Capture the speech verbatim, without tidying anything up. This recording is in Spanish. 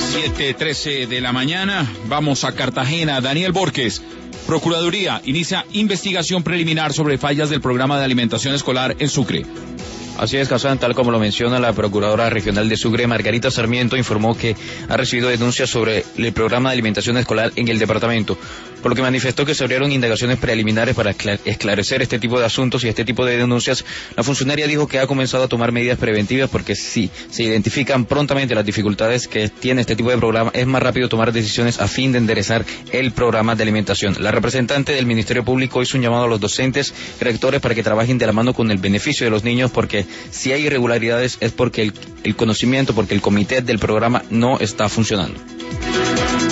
siete trece de la mañana, vamos a Cartagena. Daniel Borges, Procuraduría inicia investigación preliminar sobre fallas del programa de alimentación escolar en Sucre. Así es, Kazán, tal como lo menciona la Procuradora Regional de Sucre, Margarita Sarmiento, informó que ha recibido denuncias sobre el programa de alimentación escolar en el departamento, por lo que manifestó que se abrieron indagaciones preliminares para esclarecer este tipo de asuntos y este tipo de denuncias. La funcionaria dijo que ha comenzado a tomar medidas preventivas porque si se identifican prontamente las dificultades que tiene este tipo de programa, es más rápido tomar decisiones a fin de enderezar el programa de alimentación. La representante del Ministerio Público hizo un llamado a los docentes y rectores para que trabajen de la mano con el beneficio de los niños, porque si hay irregularidades es porque el, el conocimiento, porque el comité del programa no está funcionando.